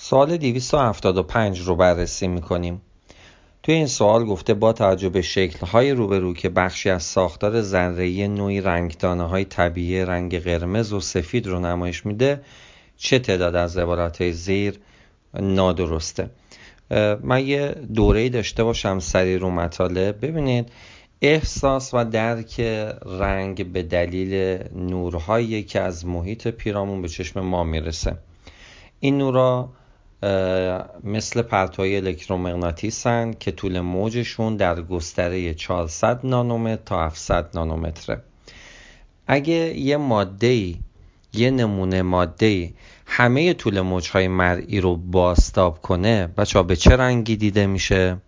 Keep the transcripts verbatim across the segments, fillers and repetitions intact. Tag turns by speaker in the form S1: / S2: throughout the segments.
S1: سوال دویست و هفتاد و پنج رو بررسی میکنیم. توی این سوال گفته با توجه به شکل‌های روبرو که بخشی از ساختار ذره‌ای نوعی رنگدانه‌های طبیعی رنگ قرمز و سفید رو نمایش میده، چه تعداد از عبارت‌های زیر نادرسته؟ من یه دوره‌ای داشته باشم سری رو مطالب. ببینید، احساس و درک رنگ به دلیل نورهایی که از محیط پیرامون به چشم ما میرسه. این نورا مثل پرتوهای الکترومغناطیسن که طول موجشون در گستره چهارصد نانومتر تا هفتصد نانومتره. اگه یه ماده‌ای یه نمونه ماده‌ای همه طول موجهای مرئی رو بازتاب کنه، بچه‌ها به چه رنگی دیده میشه؟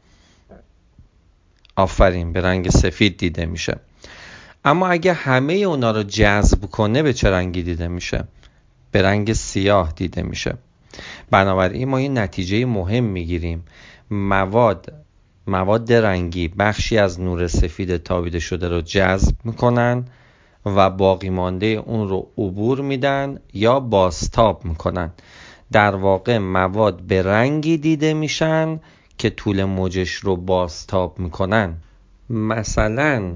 S1: آفرین، به رنگ سفید دیده میشه. اما اگه همه اونا رو جذب کنه به چه رنگی دیده میشه؟ به رنگ سیاه دیده میشه. بنابراین ما این نتیجه مهم میگیریم: مواد مواد رنگی بخشی از نور سفید تابیده شده رو جذب میکنن و باقی مانده اون رو عبور میدن یا بازتاب میکنن. در واقع مواد به رنگی دیده میشن که طول موجش رو بازتاب میکنن. مثلا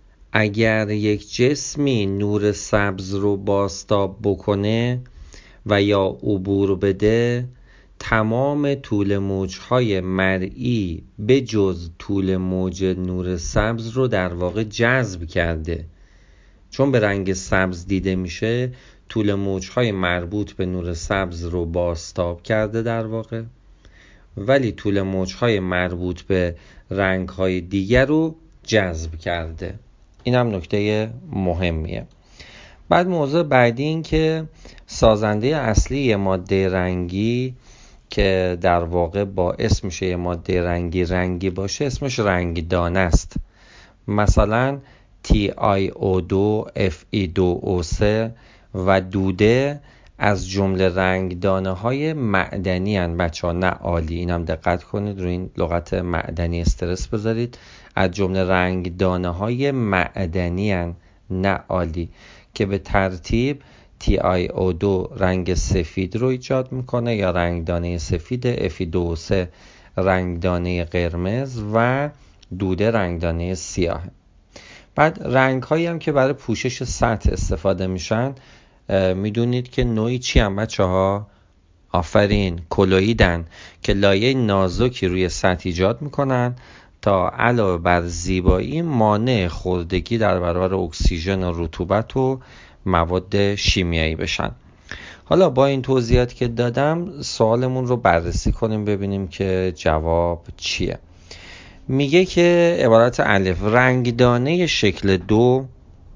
S1: اگر یک جسمی نور سبز رو بازتاب بکنه و یا عبور بده، تمام طول موجهای مرئی به جز طول موج نور سبز رو در واقع جذب کرده. چون به رنگ سبز دیده میشه، طول موجهای مربوط به نور سبز رو بازتاب کرده در واقع، ولی طول موجهای مربوط به رنگهای دیگر رو جذب کرده. این هم نکته مهمیه. بعد موضوع بعدی این که سازنده اصلی یه ماده رنگی که در واقع باعث میشه یه ماده رنگی رنگی باشه اسمش رنگدانه است. مثلا تی آی او دو، اف ای دو او سه و دوده از جمله رنگدانه های معدنی هن. بچه ها نه عالی، اینم دقت کنید، روی این لغت معدنی استرس بذارید. از جمله رنگدانه های معدنی هن، نه عالی، که به ترتیب تی آی او دو رنگ سفید رو ایجاد میکنه یا رنگدانه سفید، اف ای دو او سه رنگدانه قرمز و دوده رنگدانه سیاه. بعد رنگ هایی هم که برای پوشش سطح استفاده میشن، میدونید که نوعی چی هم بچه ها؟ آفرین، کلویدن، که لایه نازکی روی سطح ایجاد میکنن تا علاوه بر زیبایی مانع خوردگی در برابر اکسیژن و رطوبت و مواد شیمیایی بشن. حالا با این توضیحات که دادم سوالمون رو بررسی کنیم ببینیم که جواب چیه. میگه که عبارت الف: رنگدانه شکل دو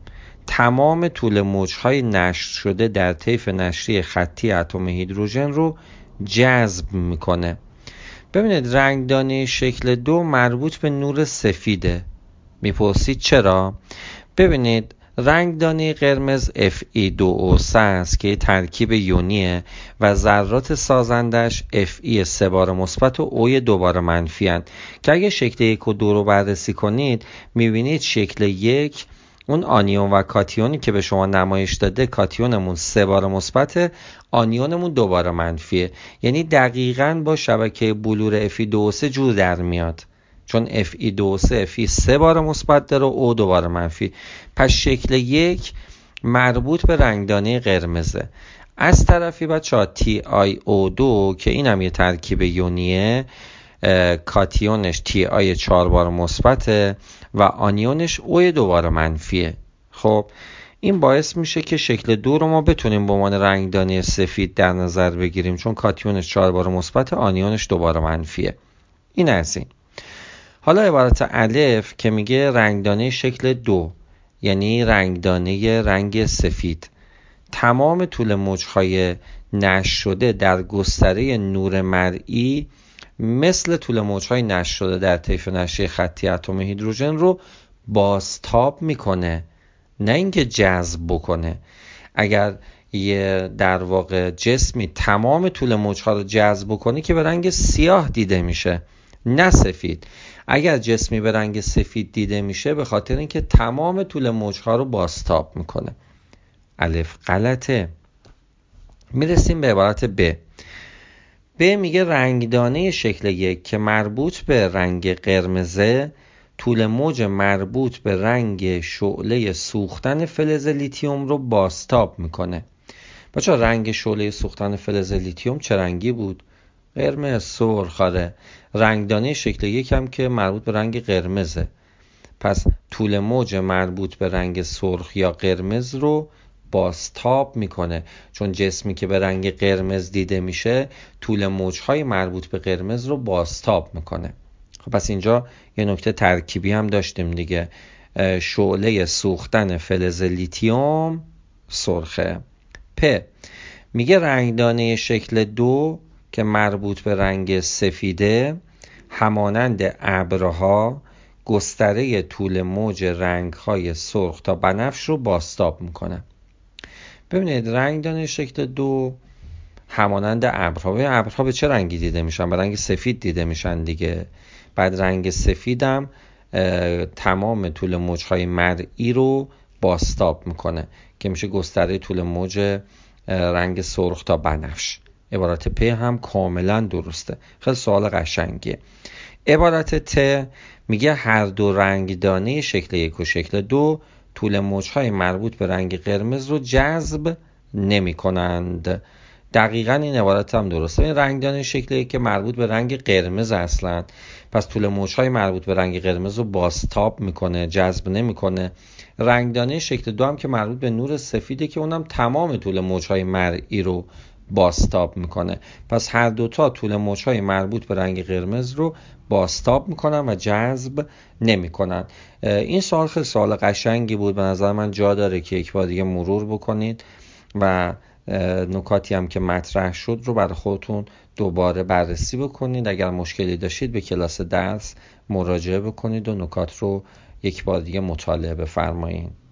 S1: تمام طول موجهای نشر شده در طیف نشری خطی اتم هیدروژن رو جذب میکنه. ببینید، رنگدانه شکل دو مربوط به نور سفیده. میپرسید چرا؟ ببینید، رنگدانه قرمز اف ای دو او سه است که ترکیب یونیه و ذرات سازندش اف ای سه بار مثبت و او دو بار منفی هستند که اگه شکل یک و دو رو بررسی کنید میبینید شکل یک اون آنیون و کاتیونی که به شما نمایش داده، کاتیونمون سه بار مثبته، آنیونمون دو بار منفیه. یعنی دقیقاً با شبکه بلور اف ای دو او سه جور در میاد، چون اف ای دو او سه اف ای سه بار مثبت داره و او دو بار منفی. پس شکل یک مربوط به رنگدانه قرمزه. از طرفی بچه‌ها تی آی او دو که این هم یه ترکیب یونیه، کاتیونش تی آی چهار بار مثبته و آنیونش او دو بار منفیه. خب این باعث میشه که شکل دو رو ما بتونیم به عنوان رنگدانه سفید در نظر بگیریم، چون کاتیونش چهار بار مثبته، آنیونش دو بار منفیه. این از این. حالا عبارت الف که میگه رنگدانه شکل دو، یعنی رنگدانه رنگ سفید، تمام طول موجهای نشر شده در گستره نور مرئی مثل طول موجهای نشر شده در طیف نشری خطی اتم هیدروژن رو بازتاب میکنه، نه اینکه جذب بکنه. اگر یه در واقع جسمی تمام طول موجها رو جذب بکنه که به رنگ سیاه دیده میشه، نه سفید. اگر جسمی به رنگ سفید دیده میشه به خاطر اینکه تمام طول موجها رو بازتاب میکنه. الف غلطه. میرسیم به عبارت ب: به میگه رنگدانه شکل یک که مربوط به رنگ قرمزه طول موج مربوط به رنگ شعله سوختن فلز لیتیوم رو بازتاب میکنه. بچه رنگ شعله سوختن فلز لیتیوم چه رنگی بود؟ قرمز سرخ. آره، رنگدانه شکل یک هم که مربوط به رنگ قرمزه، پس طول موج مربوط به رنگ سرخ یا قرمز رو بازتاب میکنه، چون جسمی که به رنگ قرمز دیده میشه طول موجهای مربوط به قرمز رو بازتاب میکنه. خب پس اینجا یه نکته ترکیبی هم داشتیم دیگه، شعله سوختن فلز لیتیوم سرخه. پ میگه رنگدانه شکل دو که مربوط به رنگ سفیده همانند ابرها گستره طول موج رنگ‌های سرخ تا بنفش رو بازتاب میکنه. ببینید رنگدانه شکل دو همانند ابرها، و ابرها به چه رنگی دیده میشن؟ به رنگ سفید دیده میشن دیگه. بعد رنگ سفیدم تمام طول موج‌های مرئی رو بازتاب میکنه که میشه گستره طول موج رنگ سرخ تا بنفش. عبارت پ هم کاملا درسته، خیلی سوال قشنگیه. عبارت ت میگه هر دو رنگدانه شکل یک و شکل دو طول موجهای مربوط به رنگ قرمز رو جذب نمی کنند. دقیقاً این عبارت هم درسته. این رنگدانه شکل یک که مربوط به رنگ قرمز اصلا، پس طول موجهای مربوط به رنگ قرمز رو بازتاب میکنه، جذب نمیکنه. رنگدانه شکل دو هم که مربوط به نور سفیده که اونم تمام طول موجهای مرئی رو بازتاب میکنه، پس هر دوتا طول موجهای مربوط به رنگ قرمز رو بازتاب میکنن و جذب نمیکنن. این سوال خیلی سوال قشنگی بود، به نظر من جا داره که یک بار دیگه مرور بکنید و نکاتی هم که مطرح شد رو برای خودتون دوباره بررسی بکنید. اگر مشکلی داشتید به کلاس درس مراجعه بکنید و نکات رو یک بار دیگه مطالعه بفرمایید.